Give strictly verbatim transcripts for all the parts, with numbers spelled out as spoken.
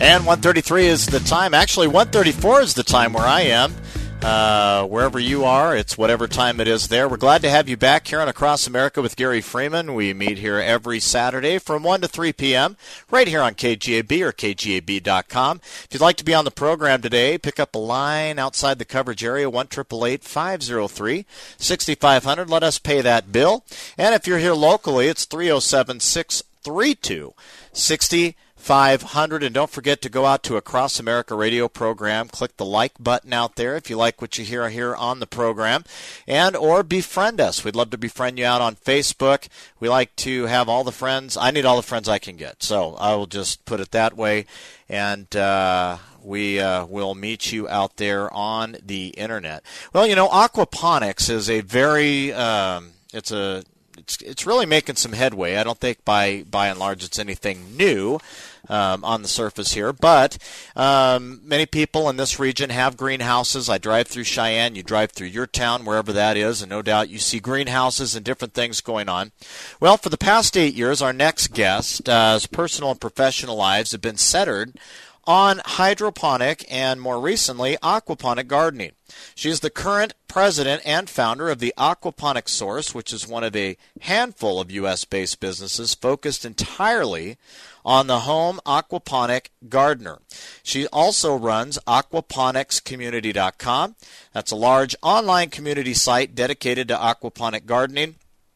And one thirty-three is the time. Actually, one thirty-four is the time where I am. Uh, wherever you are, it's whatever time it is there. We're glad to have you back here on Across America with Gary Freeman. We meet here every Saturday from one to three p.m. right here on K G A B or K G A B dot com. If you'd like to be on the program today, pick up a line outside the coverage area, one eight eight eight, five oh three, six five zero zero. Let us pay that bill. And if you're here locally, it's three oh seven, six three two, six five hundred. And don't forget to go out to Across America radio program. Click the like button out there if you like what you hear here on the program, and or befriend us. We'd love to befriend you out on Facebook. We like to have all the friends. I need all the friends I can get, so I will just put it that way. And uh, we uh, will meet you out there on the internet. Well, you know, aquaponics is a very um, it's a It's, it's really making some headway. I don't think by by and large it's anything new um, on the surface here, but um, many people in this region have greenhouses. I drive through Cheyenne. You drive through your town, wherever that is, and no doubt you see greenhouses and different things going on. Well, for the past eight years, our next guest's uh, personal and professional lives have been centered on hydroponic and, more recently, aquaponic gardening. She is the current president and founder of the Aquaponic Source, which is one of a handful of U S-based businesses focused entirely on the home aquaponic gardener. She also runs aquaponics community dot com. That's a large online community site dedicated to aquaponic gardening.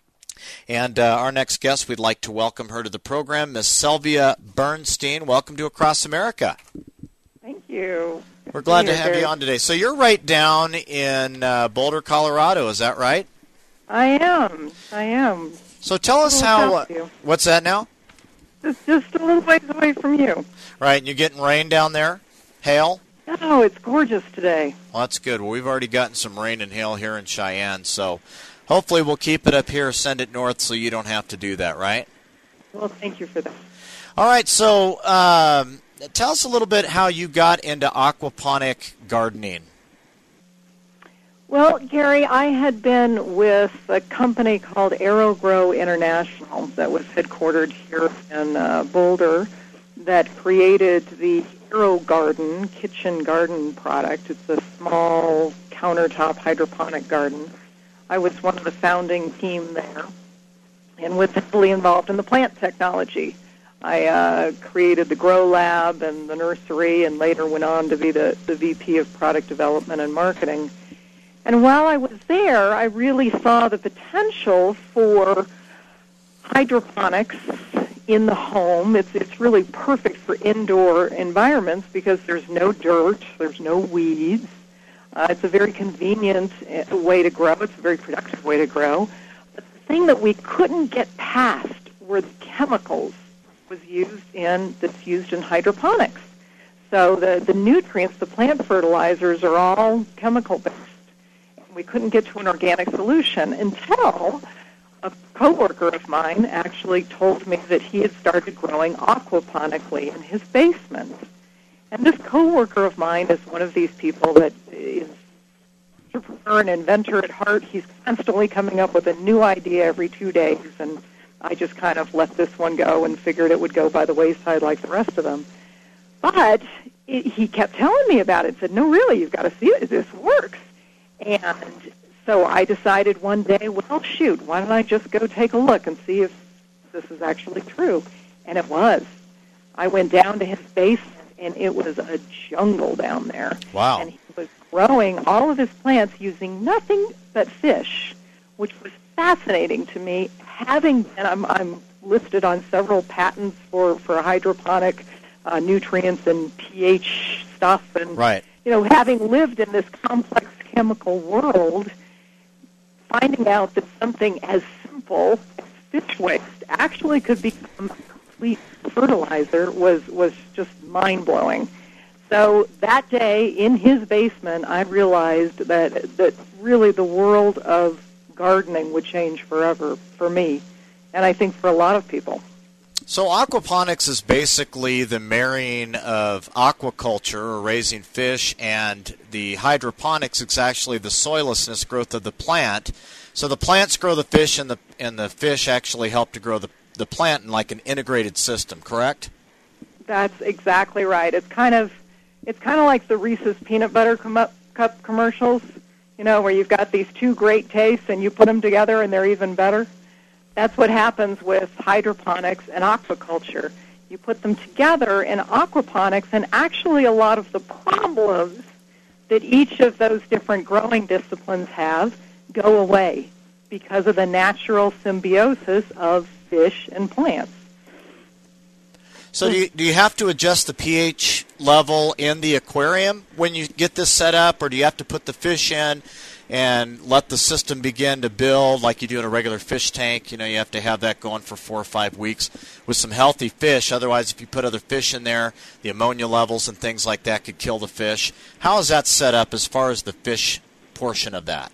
And uh, our next guest, we'd like to welcome her to the program, Miss Sylvia Bernstein. Welcome to Across America. Thank you. We're glad to have you on today. So you're right down in uh, Boulder, Colorado, is that right? I am. I am. So tell us how, uh, what's that now? It's just a little ways away from you. Right, and you're getting rain down there? Hail? Oh, it's gorgeous today. Well, that's good. Well, we've already gotten some rain and hail here in Cheyenne, so hopefully we'll keep it up here, send it north so you don't have to do that, right? Well, thank you for that. All right, so um, tell us a little bit how you got into aquaponic gardening. Well, Gary, I had been with a company called AeroGrow International that was headquartered here in uh, Boulder that created the AeroGarden kitchen garden product. It's a small countertop hydroponic garden. I was one of the founding team there and was heavily involved in the plant technology. I uh, created the Grow Lab and the nursery and later went on to be the, the V P of Product Development and Marketing. And while I was there, I really saw the potential for hydroponics in the home. It's, it's really perfect for indoor environments because there's no dirt, there's no weeds. Uh, it's a very convenient way to grow. It's a very productive way to grow. But the thing that we couldn't get past were the chemicals was used in that's used in hydroponics. So the, the nutrients, the plant fertilizers, are all chemical-based. We couldn't get to an organic solution until a coworker of mine actually told me that he had started growing aquaponically in his basement. And this coworker of mine is one of these people that is an entrepreneur and inventor at heart. He's constantly coming up with a new idea every two days, and I just kind of let this one go and figured it would go by the wayside like the rest of them. But it, he kept telling me about it, said, no, really, you've got to see it. This works. And so I decided one day, well, shoot, why don't I just go take a look and see if this is actually true? And it was. I went down to his basement, and it was a jungle down there. Wow. And he was growing all of his plants using nothing but fish, which was fascinating to me. Having been, I'm, I'm listed on several patents for, for hydroponic uh, nutrients and pH stuff. And, right. you know, having lived in this complex chemical world, finding out that something as simple as fish waste actually could become a complete fertilizer was, was just mind-blowing. So that day in his basement, I realized that, that really the world of gardening would change forever for me, and I think for a lot of people. So aquaponics is basically the marrying of aquaculture, or raising fish, and the hydroponics is actually the soillessness growth of the plant. So the plants grow the fish, and the and the fish actually help to grow the, the plant in like an integrated system, correct? That's exactly right. It's kind of it's kind of like the Reese's peanut butter com- cup commercials, you know, where you've got these two great tastes and you put them together and they're even better. That's what happens with hydroponics and aquaculture. You put them together in aquaponics, and actually a lot of the problems that each of those different growing disciplines have go away because of the natural symbiosis of fish and plants. So do you, do you have to adjust the pH level in the aquarium when you get this set up, or do you have to put the fish in and let the system begin to build like you do in a regular fish tank? You know, you have to have that going for four or five weeks with some healthy fish. Otherwise, if you put other fish in there, the ammonia levels and things like that could kill the fish. How is that set up as far as the fish portion of that?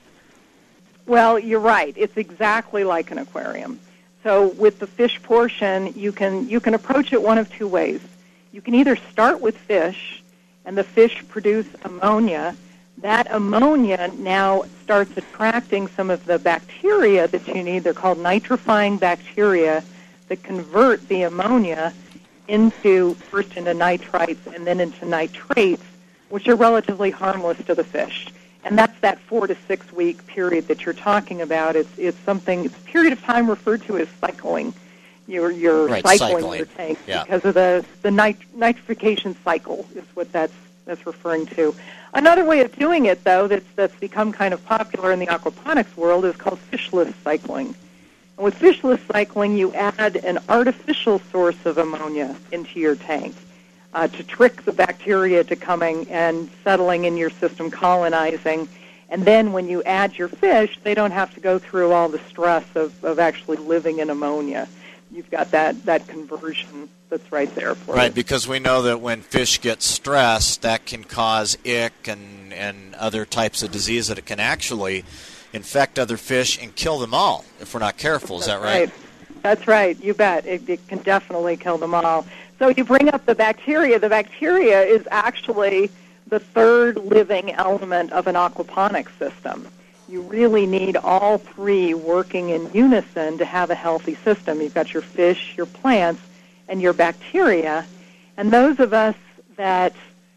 Well, you're right. It's exactly like an aquarium. So with the fish portion, you can you can approach it one of two ways. You can either start with fish, and the fish produce ammonia. That ammonia now starts attracting some of the bacteria that you need. They're called nitrifying bacteria that convert the ammonia into, first into nitrites and then into nitrates, which are relatively harmless to the fish. And that's that four to six week period that you're talking about. It's it's something, it's a period of time referred to as cycling. You're, you're right, cycling, cycling your tank yeah. because of the, the nit- nitrification cycle is what that's that's referring to. Another way of doing it, though, that's, that's become kind of popular in the aquaponics world is called fishless cycling. And with fishless cycling, you add an artificial source of ammonia into your tank uh, to trick the bacteria to coming and settling in your system, colonizing. And then when you add your fish, they don't have to go through all the stress of, of actually living in ammonia. You've got that, that conversion that's right there for you. Right, because we know that when fish get stressed, that can cause ick and, and other types of disease that it can actually infect other fish and kill them all if we're not careful. Is That's that right? right? That's right. You bet. It, it can definitely kill them all. So you bring up the bacteria. The bacteria is actually the third living element of an aquaponics system. You really need all three working in unison to have a healthy system. You've got your fish, your plants, and your bacteria. And those of us that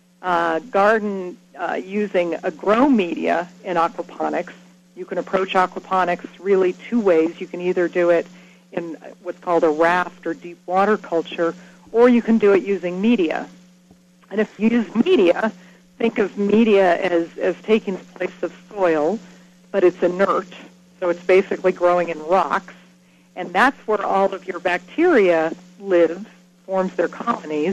uh, garden uh, using a grow media in aquaponics, you can approach aquaponics really two ways. You can either do it in what's called a raft or deep water culture, or you can do it using media. And if you use media, think of media as, as taking the place of soil, but it's inert, so it's basically growing in rocks, and that's where all of your bacteria lives, forms their colonies.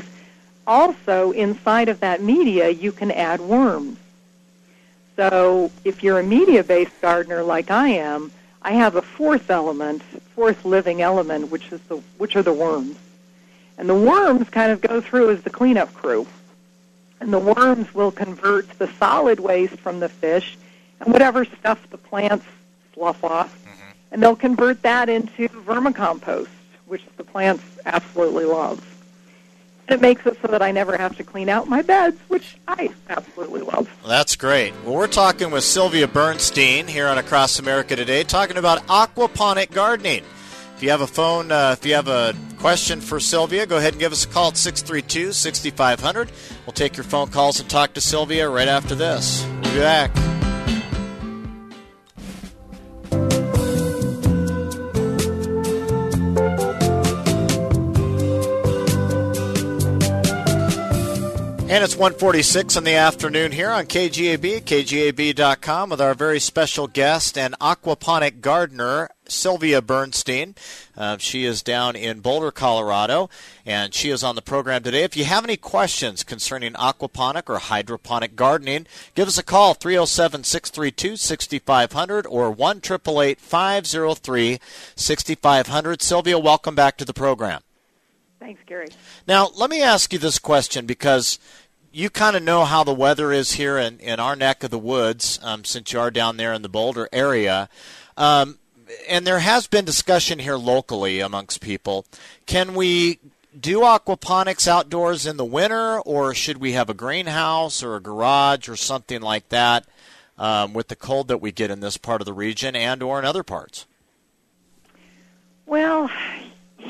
Also, inside of that media, you can add worms. So if you're a media-based gardener like I am, I have a fourth element, fourth living element, which is the which are the worms. And the worms kind of go through as the cleanup crew. And the worms will convert the solid waste from the fish and whatever stuff the plants slough off, mm-hmm. and they'll convert that into vermicompost, which the plants absolutely love. It makes it so that I never have to clean out my beds, which I absolutely love. Well, that's great. Well, we're talking with Sylvia Bernstein here on Across America Today, talking about aquaponic gardening. If you have a phone, uh, if you have a question for Sylvia, go ahead and give us a call at six three two, six five zero zero. We'll take your phone calls and talk to Sylvia right after this. We'll be back. And it's one forty-six in the afternoon here on K G A B, K G A B dot com, with our very special guest and aquaponic gardener, Sylvia Bernstein. Uh, she is down in Boulder, Colorado, and she is on the program today. If you have any questions concerning aquaponic or hydroponic gardening, give us a call, three oh seven, six three two, six five zero zero or one eight eight eight, five oh three, six five zero zero. Sylvia, welcome back to the program. Thanks, Gary. Now, let me ask you this question, because you kind of know how the weather is here in, in our neck of the woods, um, since you are down there in the Boulder area. Um, and there has been discussion here locally amongst people. Can we do aquaponics outdoors in the winter, or should we have a greenhouse or a garage or something like that um, with the cold that we get in this part of the region and or in other parts? Well,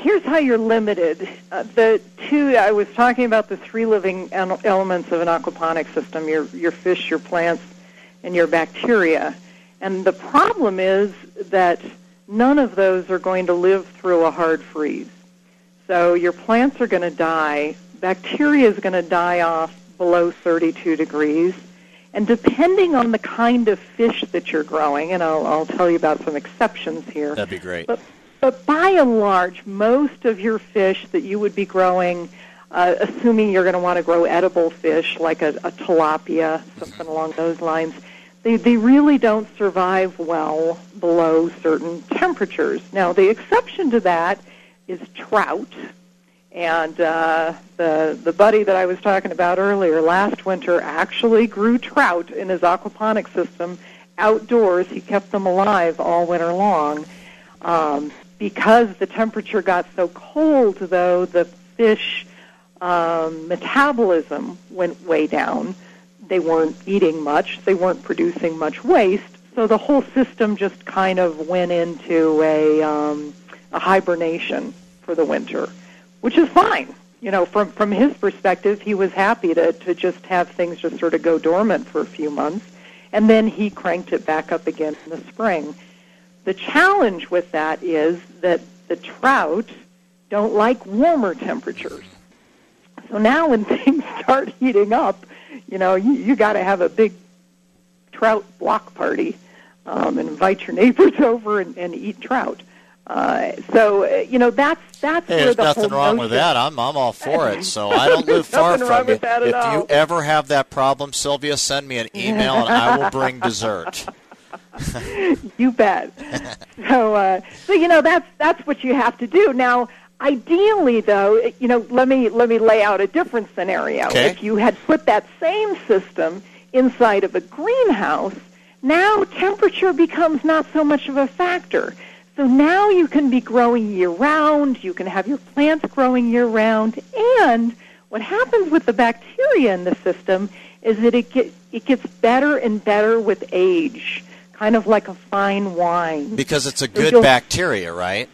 here's how you're limited. Uh, the two, I was talking about the three living elements of an aquaponic system, your, your fish, your plants, and your bacteria. And the problem is that none of those are going to live through a hard freeze. So your plants are going to die. Bacteria is going to die off below thirty-two degrees. And depending on the kind of fish that you're growing, and I'll, I'll tell you about some exceptions here. That'd be great. But, but by and large, most of your fish that you would be growing, uh, assuming you're going to want to grow edible fish like a, a tilapia, something along those lines, they, they really don't survive well below certain temperatures. Now, the exception to that is trout. And uh, the the buddy that I was talking about earlier last winter actually grew trout in his aquaponic system outdoors. He kept them alive all winter long. Um, because the temperature got so cold, though, the fish um, metabolism went way down. They weren't eating much. They weren't producing much waste. So the whole system just kind of went into a, um, a hibernation for the winter, which is fine. You know, from from his perspective, he was happy to, to just have things just sort of go dormant for a few months, and then he cranked it back up again in the spring. The challenge with that is that the trout don't like warmer temperatures. So now when things start heating up, you know, you, you got to have a big trout block party um, and invite your neighbors over and, and eat trout. Uh, so, uh, you know, that's that's hey, where there's the nothing whole wrong notion, with that. I'm I'm all for it. So I don't live far from you. If all. you ever have that problem, Sylvia, send me an email and I will bring dessert. You bet. so, uh, so you know, that's that's what you have to do. Now, ideally, though, you know, let me let me lay out a different scenario. Okay. If you had put that same system inside of a greenhouse, now temperature becomes not so much of a factor. So now you can be growing year-round, you can have your plants growing year-round, and what happens with the bacteria in the system is that it, get, it gets better and better with age, kind of like a fine wine. Because it's a So good you'll- bacteria, right?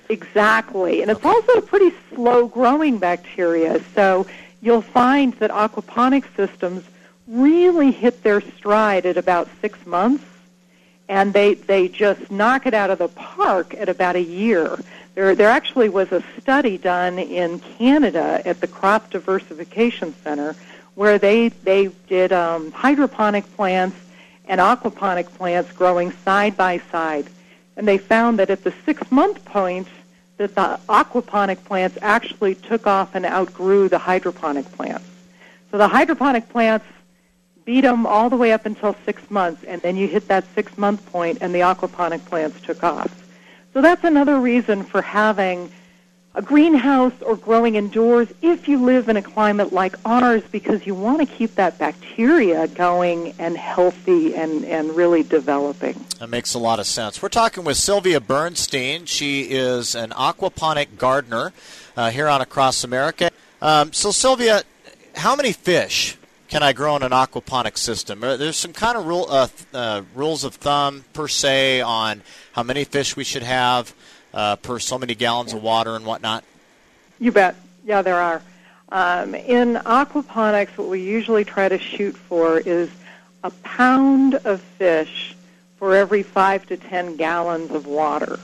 Exactly, and it's also a pretty slow-growing bacteria, so you'll find that aquaponic systems really hit their stride at about six months, and they, they just knock it out of the park at about a year. There there actually was a study done in Canada at the Crop Diversification Center where they, they did um, hydroponic plants and aquaponic plants growing side by side. And they found that at the six-month point that the aquaponic plants actually took off and outgrew the hydroponic plants. So the hydroponic plants beat them all the way up until six months, and then you hit that six-month point, and the aquaponic plants took off. So that's another reason for having a greenhouse or growing indoors if you live in a climate like ours, because you want to keep that bacteria going and healthy and, and really developing. That makes a lot of sense. We're talking with Sylvia Bernstein. She is an aquaponic gardener uh, here on Across America. Um, so, Sylvia, how many fish can I grow in an aquaponic system? There's some kind of rule, uh, uh, rules of thumb, per se, on how many fish we should have uh, per so many gallons of water and whatnot? You bet. Yeah, there are. Um, in aquaponics, what we usually try to shoot for is a pound of fish for every five to ten gallons of water.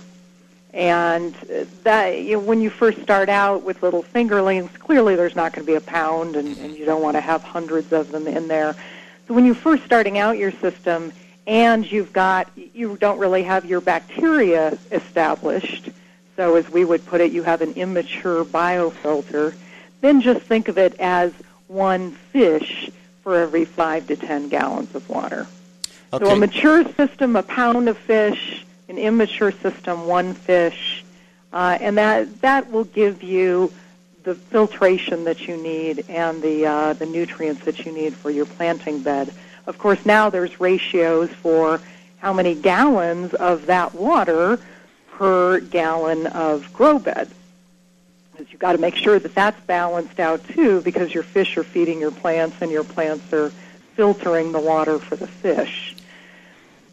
And that, you know, when you first start out with little fingerlings, clearly there's not going to be a pound, and, and you don't want to have hundreds of them in there. So when you're first starting out your system and you've got, you don't really have your bacteria established, so as we would put it, you have an immature biofilter, then just think of it as one fish for every five to ten gallons of water. Okay. So a mature system, a pound of fish. An immature system, one fish, uh, and that that will give you the filtration that you need and the uh, the nutrients that you need for your planting bed. Of course, now there's ratios for how many gallons of that water per gallon of grow bed. Because you've got to make sure that that's balanced out too, because your fish are feeding your plants and your plants are filtering the water for the fish.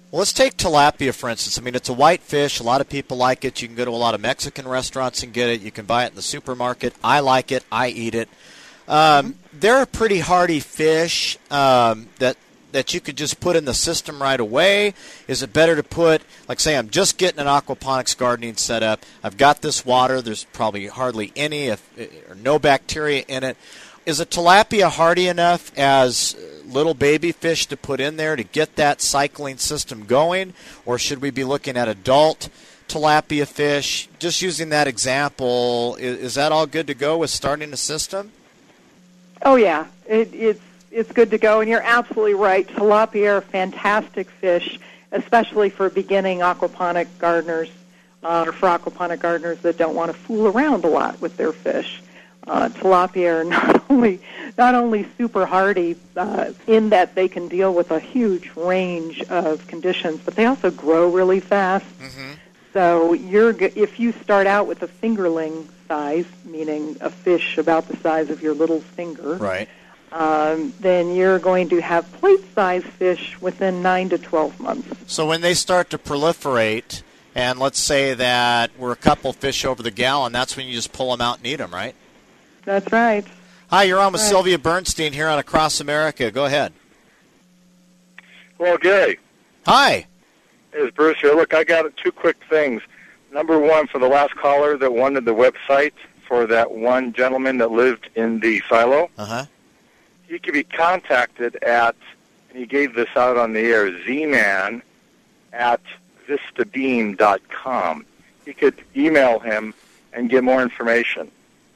Well, let's take tilapia, for instance. I mean, it's a white fish. A lot of people like it. You can go to a lot of Mexican restaurants and get it. You can buy it in the supermarket. I like it. I eat it. Um, they're a pretty hardy fish um, that that you could just put in the system right away. Is it better to put, like say I'm just getting an aquaponics gardening set up. I've got this water. There's probably hardly any if, or no bacteria in it. Is a tilapia hardy enough as little baby fish to put in there to get that cycling system going, or should we be looking at adult tilapia fish? Just using that example, is, is that all good to go with starting a system? Oh yeah, it, it's it's good to go, and you're absolutely right. Tilapia are fantastic fish, especially for beginning aquaponic gardeners, uh, or for aquaponic gardeners that don't want to fool around a lot with their fish. Uh, tilapia are not only not only super hardy uh, in that they can deal with a huge range of conditions, but they also grow really fast. Mm-hmm. So you're if you start out with a fingerling size, meaning a fish about the size of your little finger, right? Um, then you're going to have plate-sized fish within nine to twelve months. So when they start to proliferate, and let's say that we're a couple fish over the gallon, that's when you just pull them out and eat them, right? That's right. Hi, you're on with right. Sylvia Bernstein here on Across America. Go ahead. Well, Gary. Hi. It's Bruce here. Look, I got two quick things. Number one, for the last caller that wanted the website for that one gentleman that lived in the silo, uh-huh. he could be contacted at, and he gave this out on the air, Z-Man at vistabeam dot com. He could email him and get more information.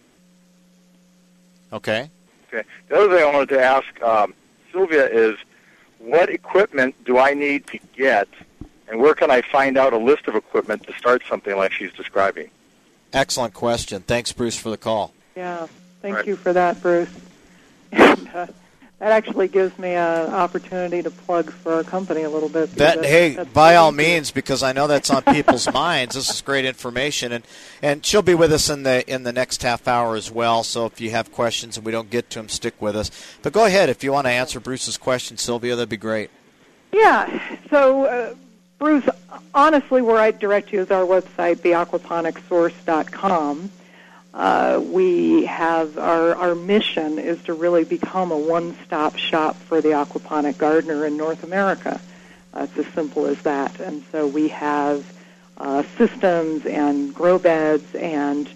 Okay. Okay. The other thing I wanted to ask um, Sylvia is, what equipment do I need to get, and where can I find out a list of equipment to start something like she's describing? Excellent question. Thanks, Bruce, for the call. Yeah, thank right. you for that, Bruce. And, uh, that actually gives me an opportunity to plug for our company a little bit. That that's, hey, that's by all easy. means, because I know that's on people's minds. This is great information, and, and she'll be with us in the in the next half hour as well. So if you have questions and we don't get to them, stick with us. But go ahead if you want to answer Bruce's question, Sylvia. That'd be great. Yeah. So, uh, Bruce, honestly, where I'd direct you is our website, the aquaponic source dot com. Uh, we have our, our mission is to really become a one-stop shop for the aquaponic gardener in North America. Uh, it's as simple as that. And so we have uh, systems and grow beds and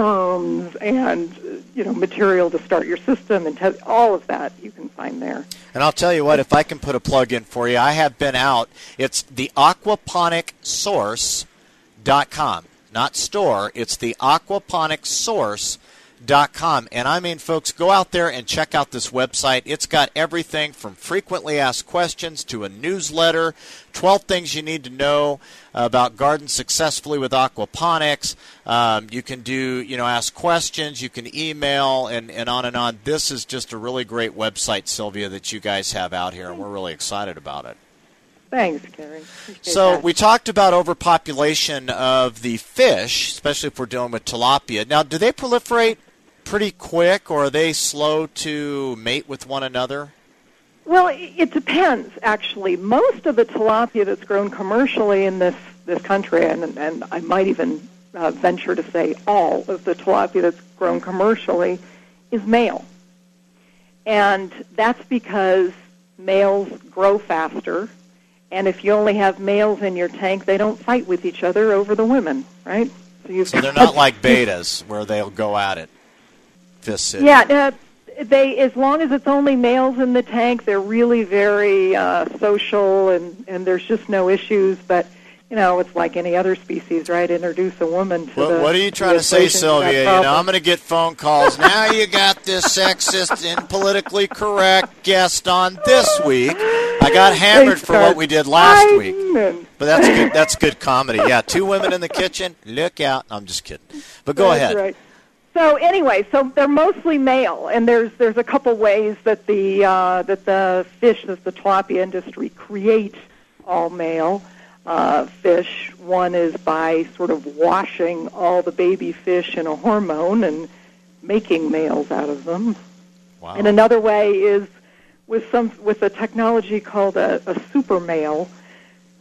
worms and, you know, material to start your system and te- all of that you can find there. And I'll tell you what, if I can put a plug in for you, I have been out. It's the aquaponic source dot com. Not store, it's the aquaponic source dot com. And I mean, folks, go out there and check out this website. It's got everything from frequently asked questions to a newsletter, twelve things you need to know about garden successfully with aquaponics. Um, you can do, you know, ask questions, you can email, and, and on and on. This is just a really great website, Sylvia, that you guys have out here, and we're really excited about it. Thanks, Gary. Appreciate So that. we talked about overpopulation of the fish, especially if we're dealing with tilapia. Now, do they proliferate pretty quick, or are they slow to mate with one another? Well, it depends, actually. Most of the tilapia that's grown commercially in this, this country, and, and I might even uh, venture to say all of the tilapia that's grown commercially, is male. And that's because males grow faster. And if you only have males in your tank, they don't fight with each other over the women, right? So, you've So they're not like betas where they'll go at it. Fist City. Yeah, uh, they as long as it's only males in the tank, they're really very uh, social, and, and there's just no issues. But you know, it's like any other species, right? Introduce a woman to What, the. what are you trying to say, Sylvia? You know, I'm going to get phone calls. Now you got this sexist and politically correct guest on this week. I got hammered for what we did last week. But that's good. That's good comedy. Yeah, two women in the kitchen. Look out. I'm just kidding. But go That's ahead. Right. So anyway, so they're mostly male, and there's there's a couple ways that the uh, that the fish, that the tilapia industry create all male uh, fish. One is by sort of washing all the baby fish in a hormone and making males out of them. Wow. And another way is with some with a technology called a, a super male,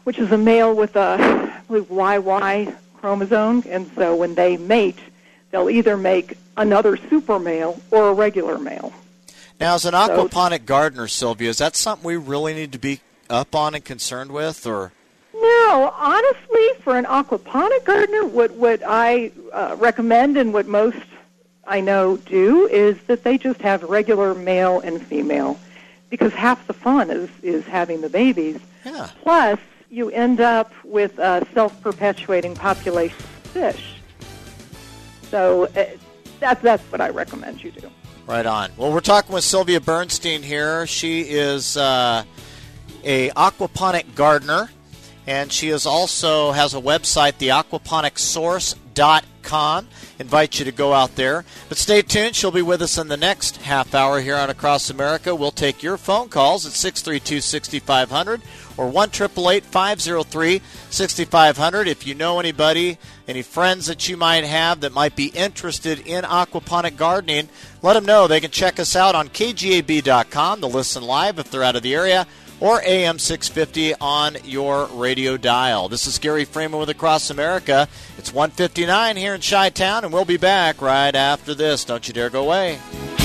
which is a male with a, I believe, Y Y chromosome, and so when they mate, they'll either make another super male or a regular male. Now, as an aquaponic so, gardener, Sylvia, is that something we really need to be up on and concerned with, or? No, honestly, for an aquaponic gardener, what what I uh, recommend and what most I know do is that they just have regular male and female, because half the fun is, is having the babies. Yeah. Plus, you end up with a self-perpetuating population of fish. So uh, that's, that's what I recommend you do. Right on. Well, we're talking with Sylvia Bernstein here. She is uh, a aquaponic gardener, and she is also has a website, the aquaponic source dot com. Invite you to go out there. But stay tuned. She'll be with us in the next half hour here on Across America. We'll take your phone calls at six three two, six five zero zero or one eight eight eight, five zero three, six five zero zero. If you know anybody, any friends that you might have that might be interested in aquaponic gardening, let them know. They can check us out on K G A B dot com to listen live if they're out of the area, or A M six fifty on your radio dial. This is Gary Freeman with Across America. It's one fifty-nine here in Chi-Town, and we'll be back right after this. Don't you dare go away.